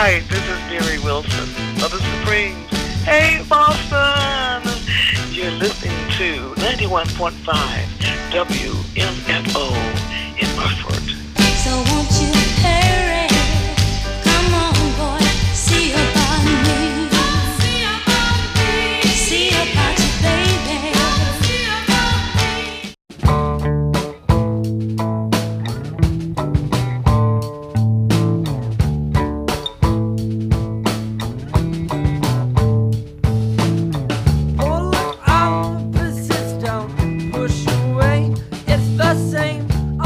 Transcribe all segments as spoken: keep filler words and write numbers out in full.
right, this is Mary Wilson of the Supremes. Hey, Boston! You're listening to ninety-one point five W M F O in Hartford. So won't you hurry? Come on, boy, see about me. See about me. See about you, baby. See about me. Pull out, persist, don't push away. It's the same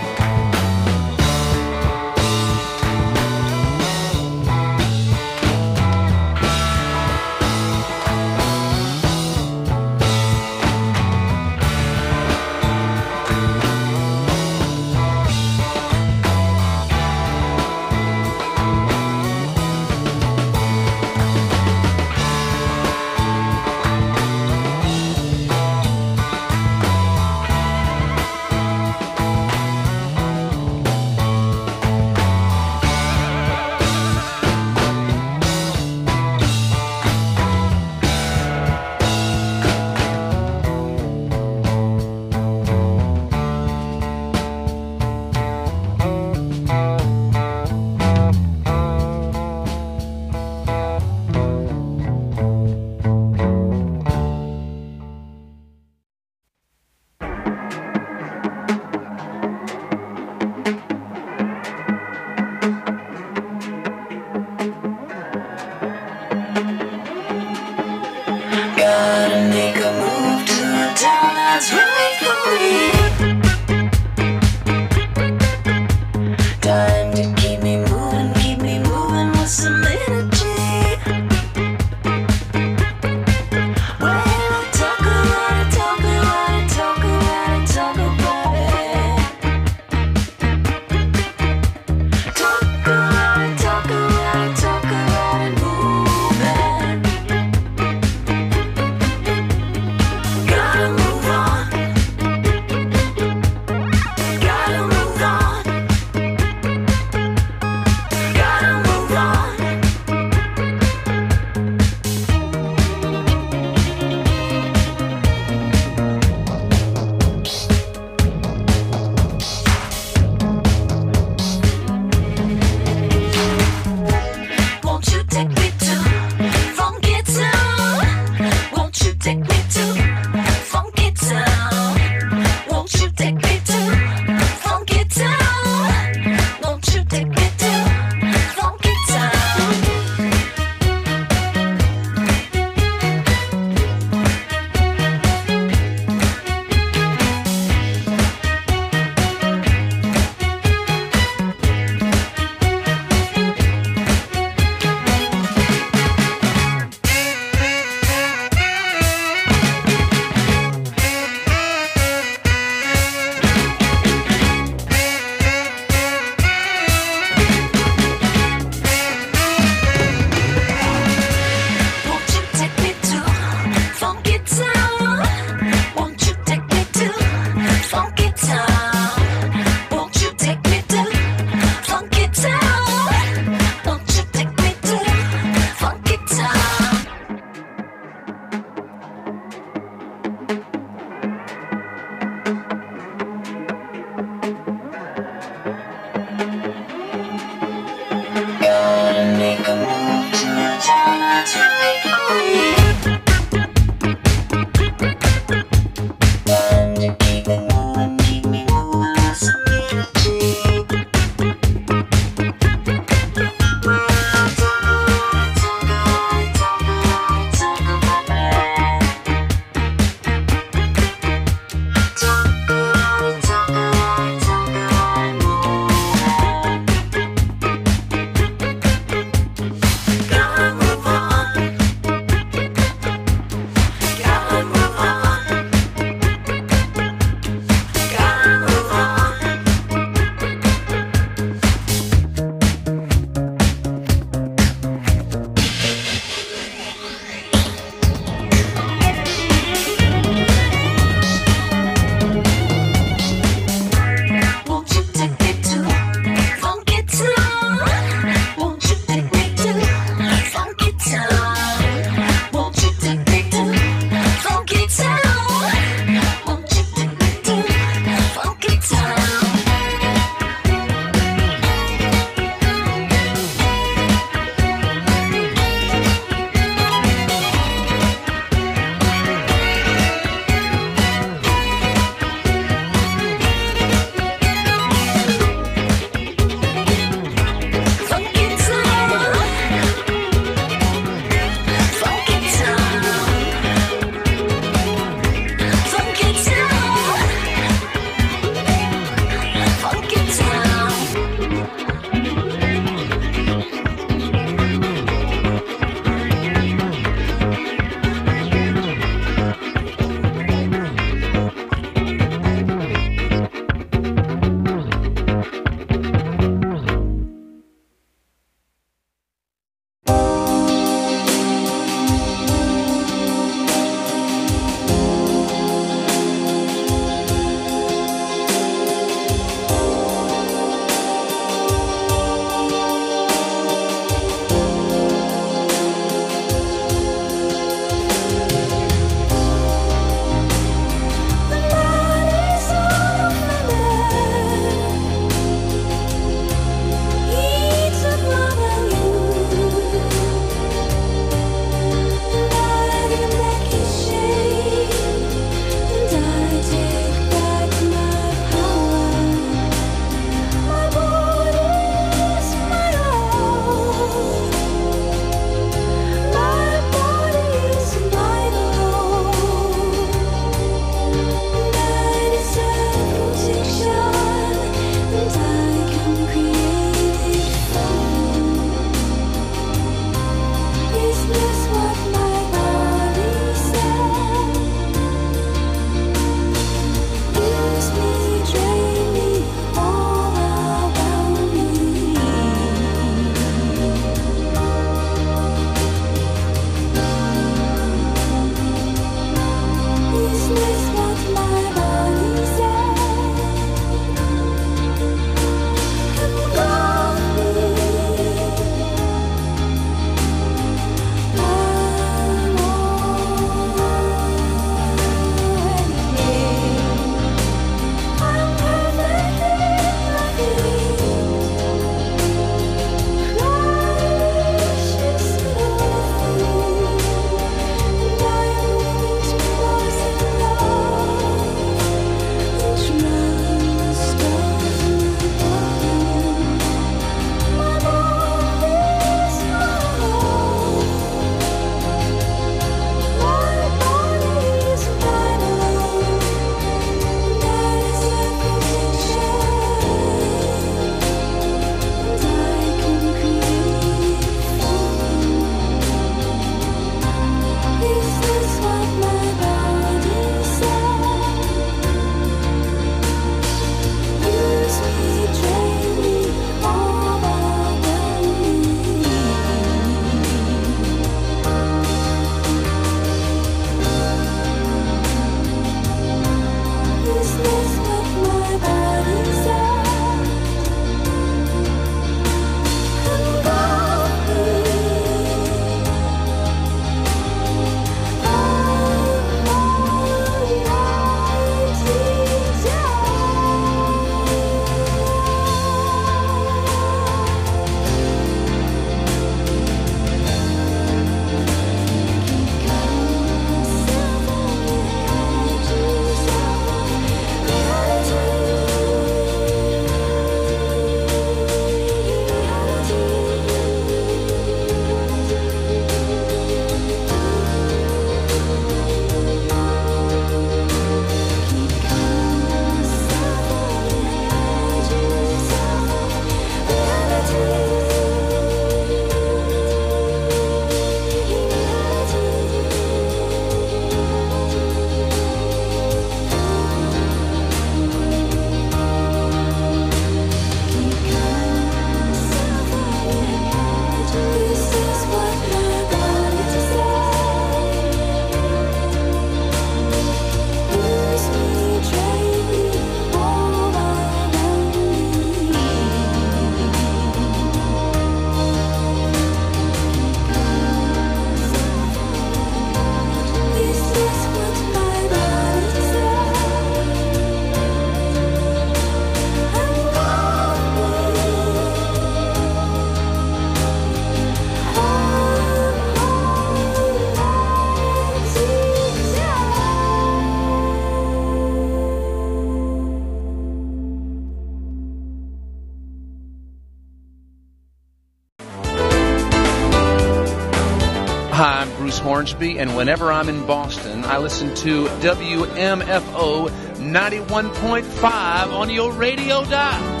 Hi, I'm Bruce Hornsby, and whenever I'm in Boston, I listen to W M F O ninety-one point five on your radio dial.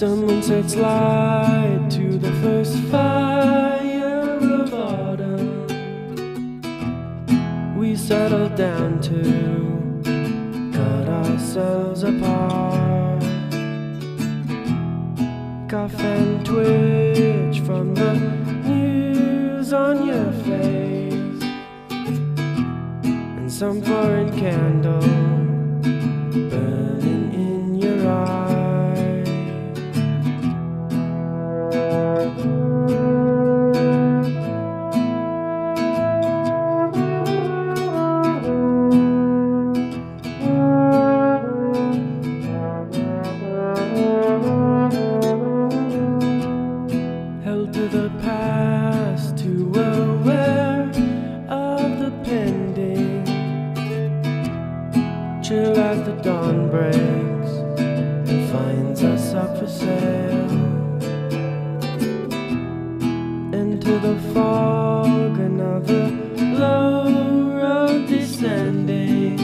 Someone sets light to the first fire of autumn. We settle down to cut ourselves apart. Cough and twitch from the news on your face, and some foreign candle burning in your eye. Chill as the dawn breaks and finds us up for sale. Into the fog, another low road descending,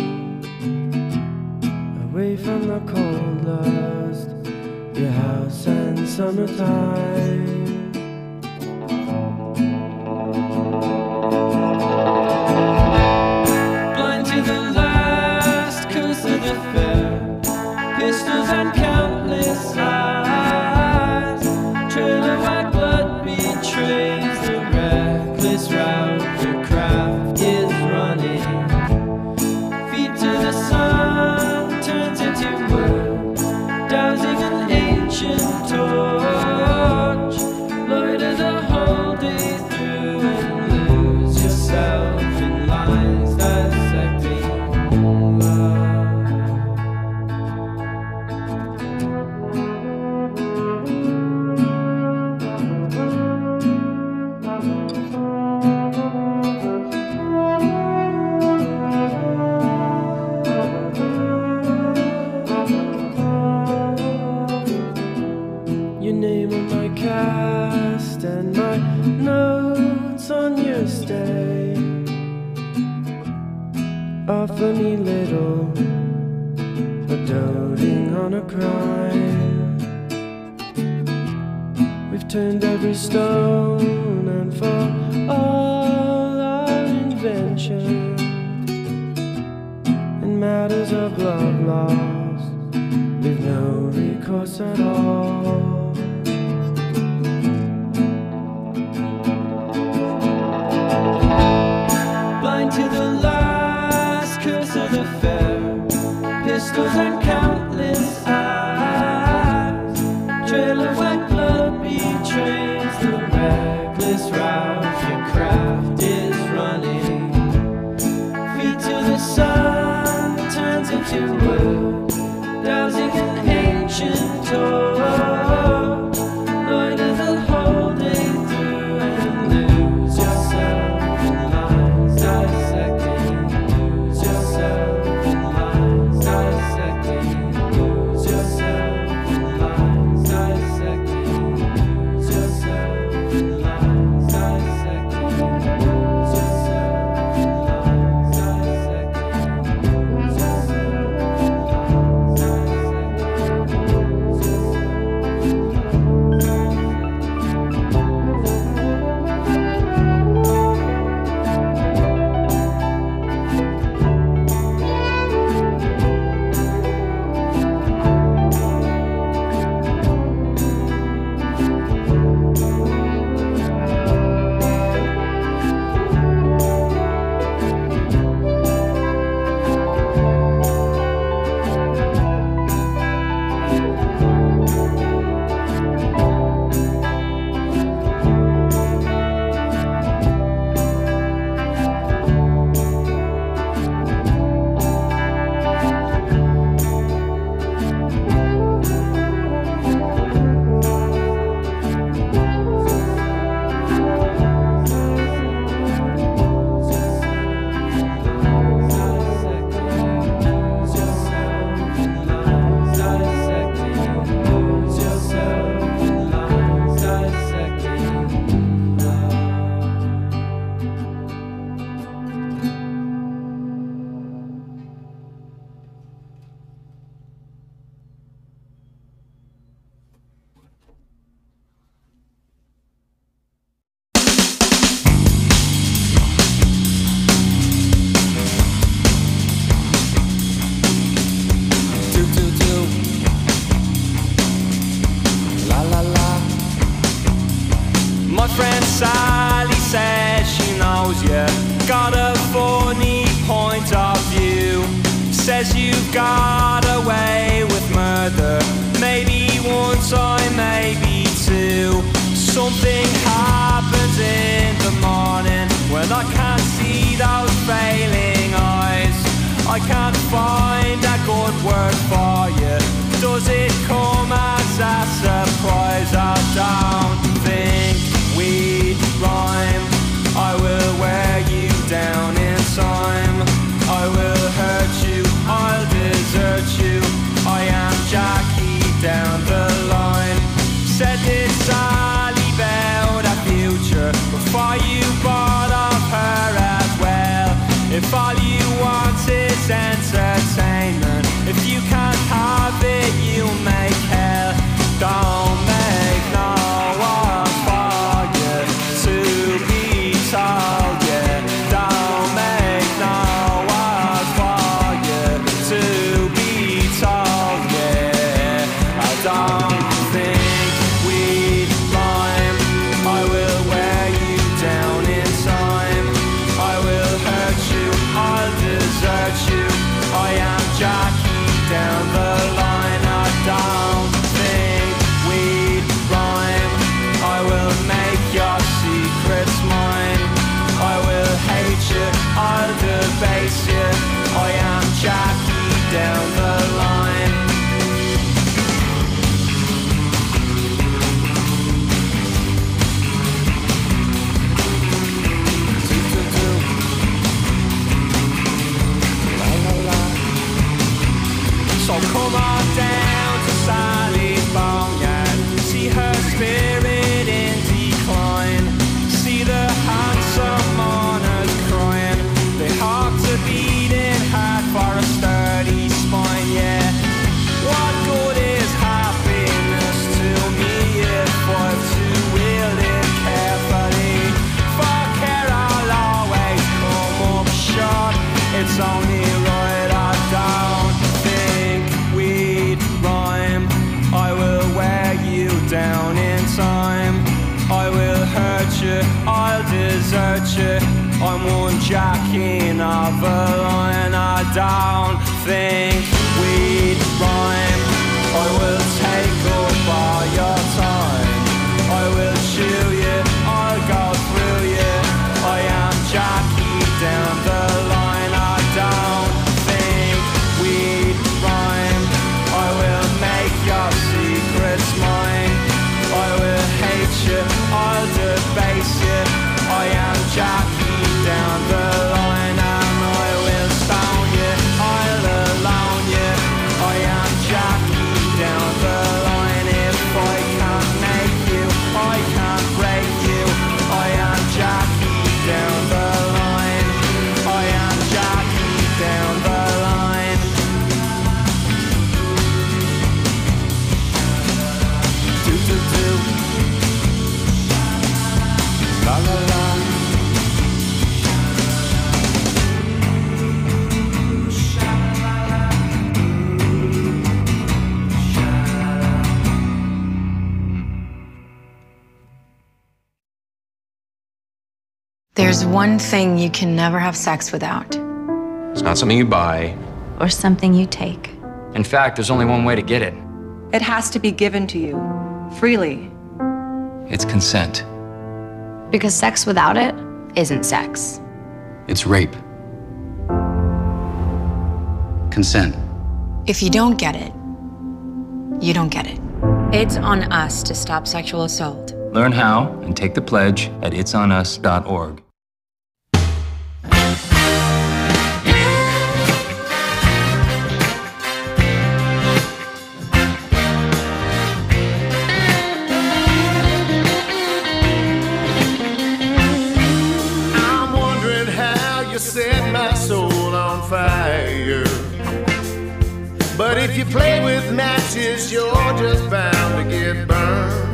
away from the cold lust, your house and summertime. Blind to the pistols and countless eyes. Trail of white blood betrays the reckless route your craft is running. Feet to the sun turns into wood, dousing an ancient torch. Loiter the whole day through and lose yourself in lines dissecting love. Your name on my cast and my notes on your stay. Offer me little, but doting on a crime. We've turned every stone, and for all our invention in matters of love lost, we've no recourse at all. Blind to the last curse of the fair, pistols and countless eyes. Trail of white blood betrays the reckless route your craft is running. Feet to the sun turns into wood, dousing an ancient torch. Loiter the whole day through and lose yourself in lines dissecting. Lose yourself in lines dissecting. Lose yourself in lines dissecting. Lose yourself in lines dissecting. Lose yourself in lines dissecting. Lose yourself in lines dissecting. says you've got away with murder. Maybe one time, maybe two. Something happens in the morning when I can't see those failing eyes. I can't find a good word for you. Does it come as a surprise? I don't think we rhyme. I will wear you down in time. I will hurt you, I'll desert you. I am Jackie down the line. Said this Sally about a future before you bought off her as well. If all you want is entertainment, if you can't have it, you make hell. Don't make no one for you to be told, yeah. Don't make no one for you to be told, yeah. I don't think we'd rhyme. I will wear you down in time. I will hurt you, I'll desert you. I am Jackie down the line. I don't think we'd rhyme. I will make your secrets mine. I will hate you, I'll debase you. I am Jackie down the line. So come on down to Sally's Boneyard. See her spirit in decline. See the handsome mourners crying. They hawk to beating heart for a sturdy spine, yeah. What good is happiness to me if I'm to wield it carefully? For care I'll always come up short. It's only right I don't think we'd rhyme. I will wear you down in time. I will hurt you, I'll desert you. I'm one Jackie of a line. I don't think we'd rhyme. I will take up all your time. I will chew you, I'll go through you. I am Jackie down the line. I don't think we'd rhyme. I will make your secrets mine. I will hate you, I'll debase you. I am Jackie down the line. And I will stone you, I'll alone you. I am Jackie down the line. If I can't make you, I can't break you. I am Jackie down the line. I am Jackie down the line. Do do do. La la la. There's one thing you can never have sex without. It's not something you buy. Or something you take. In fact, there's only one way to get it. It has to be given to you, freely. It's consent. Because sex without it isn't sex. It's rape. Consent. If you don't get it, you don't get it. It's on us to stop sexual assault. Learn how and take the pledge at its on us dot org. I'm wondering how you set my soul on fire. But if you play with matches, you're just bound to get burned.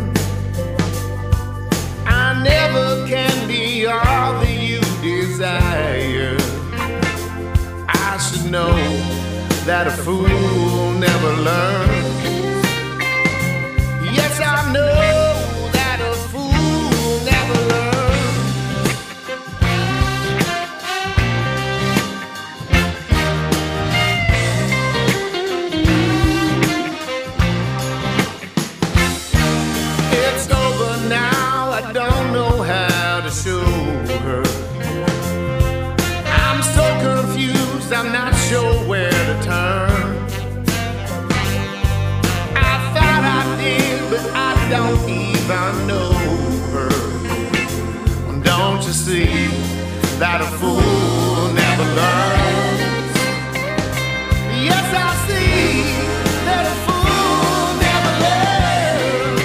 I never can be all that you desire. I should know that a fool never learns. Yes, I know that a fool never learns. know where to turn. I thought I did, but I don't even know her. Don't you see that a fool never learns? Yes, I see that a fool never learns.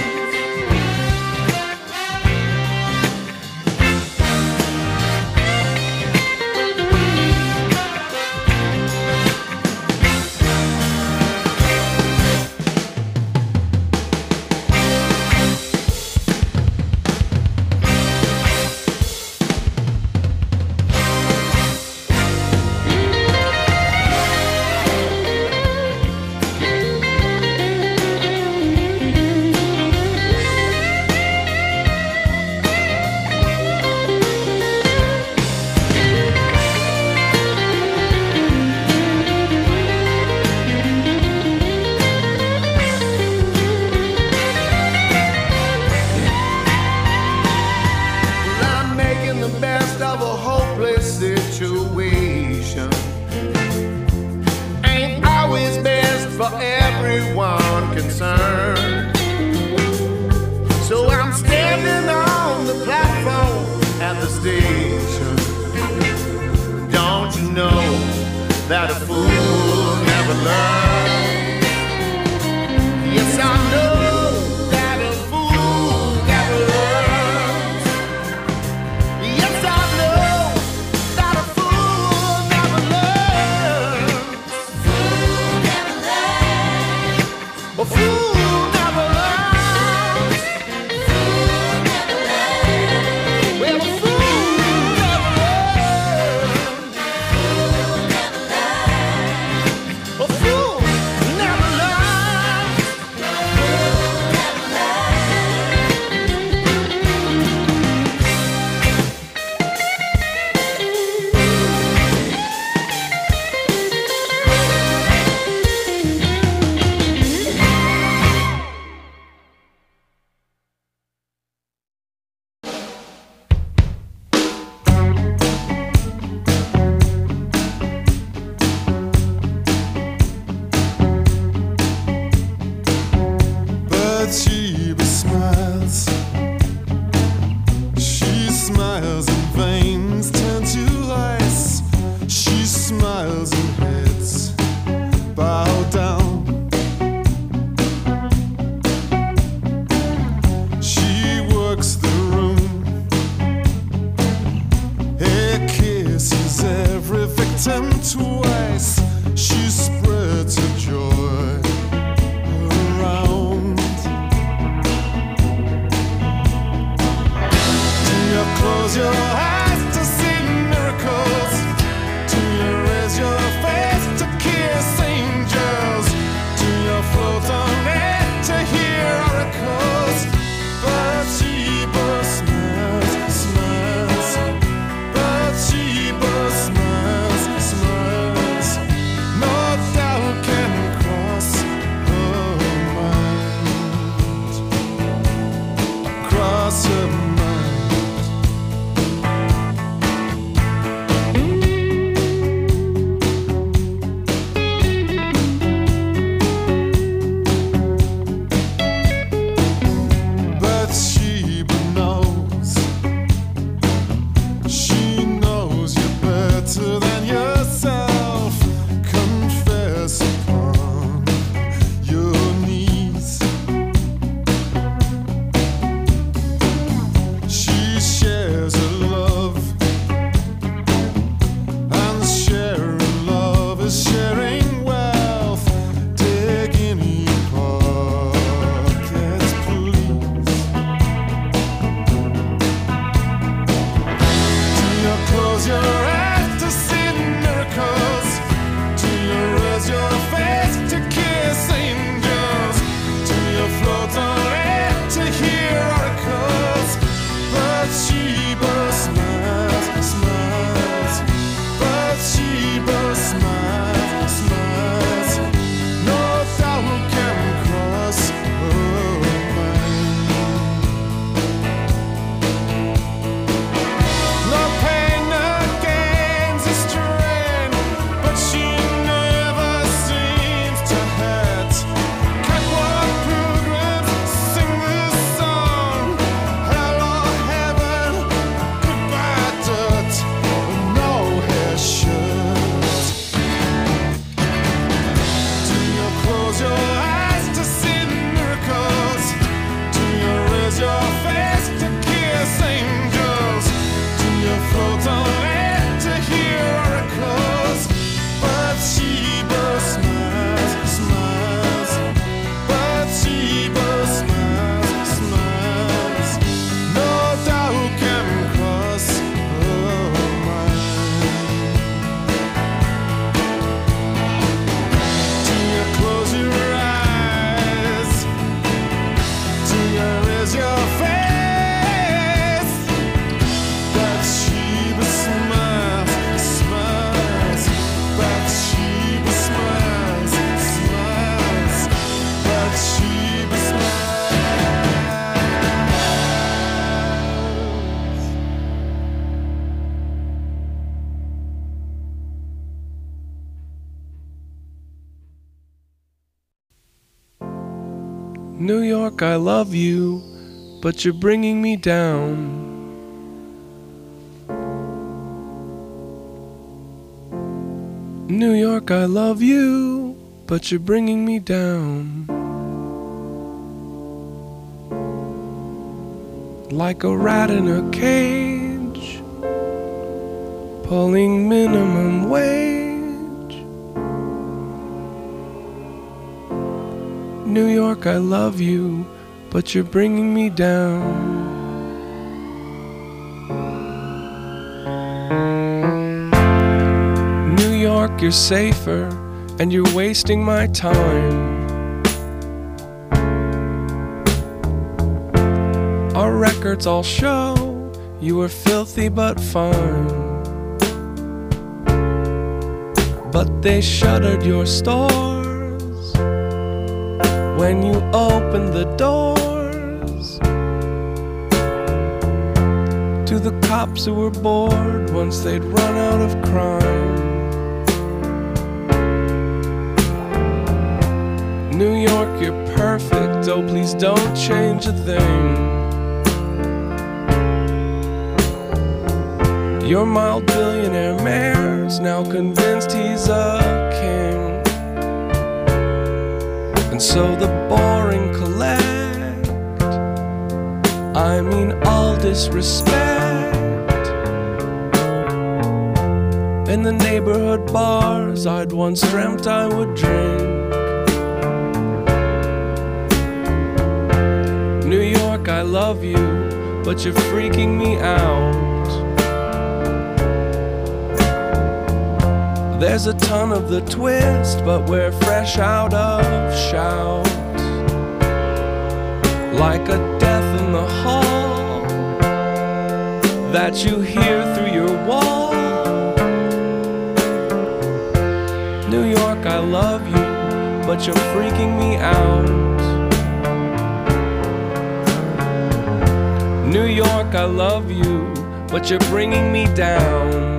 That a fool never learns. Yes, I know that a fool never learns. Yes, I know that a fool never learns. Fool never learns. A fool never learns. Fool never learns. Well, a fool never learns. A fool never learns. New York, I love you, but you're bringing me down. New York, I love you, but you're bringing me down. Like a rat in a cage, pulling minimum wage. New York, I love you, but you're bringing me down. New York, you're safer, and you're wasting my time. Our records all show you were filthy but fine. But they shuttered your stores when you opened the doors to the cops who were bored once they'd run out of crime. New York, you're perfect, oh please don't change a thing. Your mild billionaire mayor's now convinced he's a king, and so the boring collect, I mean all disrespect. In the neighborhood bars I'd once dreamt I would drink. New York, I love you, but you're freaking me out. There's a ton of the twist, but we're fresh out of shout. Like a death in the hall that you hear through your wall. New York, I love you, but you're freaking me out. New York, I love you, but you're bringing me down.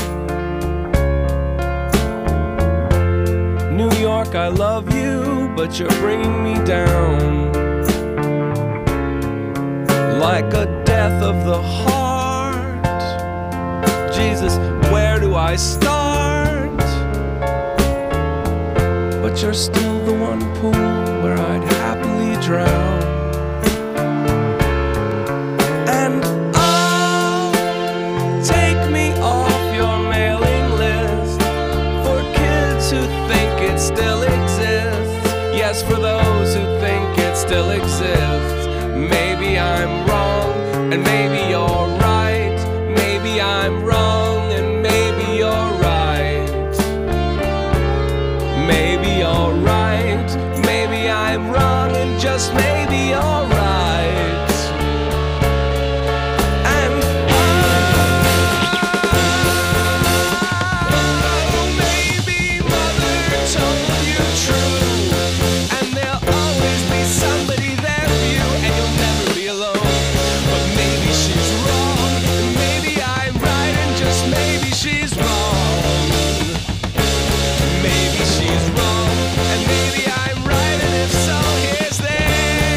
New York, I love you, but you're bringing me down. Like a death of the heart. Jesus, where do I start? But you're still the one pool where I'd happily drown. And oh, take me off your mailing list for kids who think it still exists. Yes, for those who think it still exists. Maybe I'm wrong, and maybe you're right. Maybe I'm wrong, and maybe you're right. Maybe you're right. Maybe I'm wrong, and just maybe you're right. Maybe she's wrong, and maybe I'm right, and if so, here's this.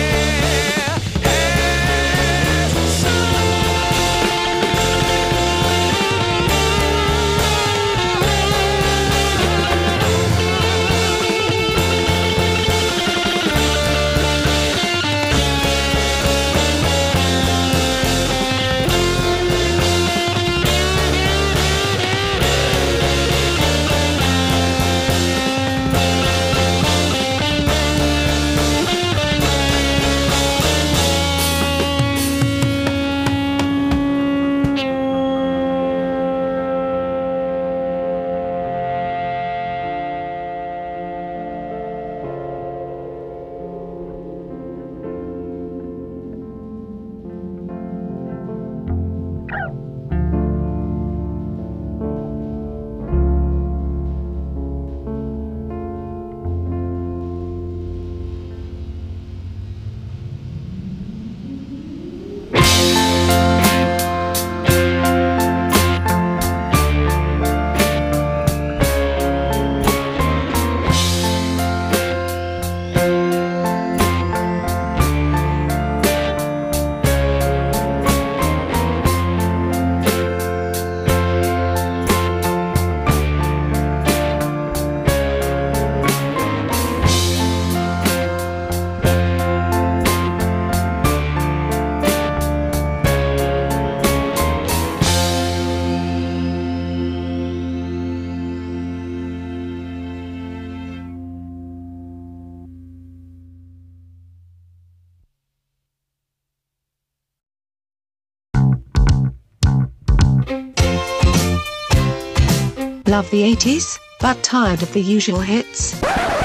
Love the eighties, but tired of the usual hits?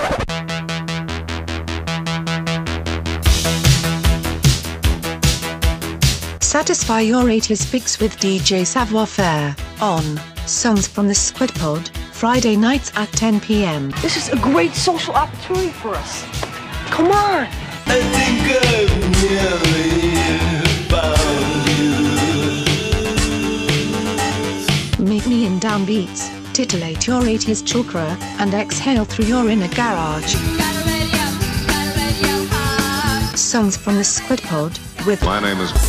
Satisfy your eighties fix with D J Savoir Faire on Songs from the Squid Pod, Friday nights at ten p m. This is a great social opportunity for us. Come on! I think I've nearly found you. Meet me in downbeats, titillate your eighties chakra, and exhale through your inner garage. Songs from the Squid Pod with My name is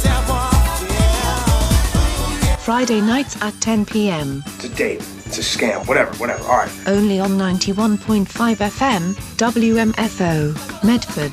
Friday nights at ten p m. It's a date. It's a scam. Whatever, whatever. All right. Only on ninety-one point five F M, W M F O, Medford.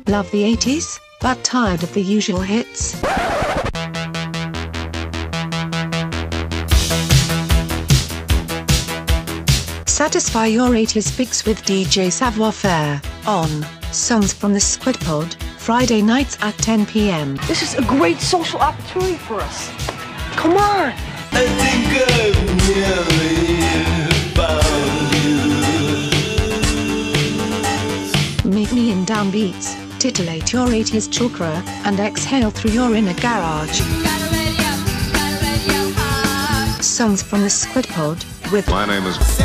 Love the eighties, but tired of the usual hits? Satisfy your eighties fix with D J Savoir Faire, on Songs from the Squid Pod, Friday nights at ten p m. This is a great social opportunity for us. Come on! I think I've nearly found you. Meet me in downbeats, titillate your eighties chakra, and exhale through your inner garage. Songs from the Squid Pod, with My name is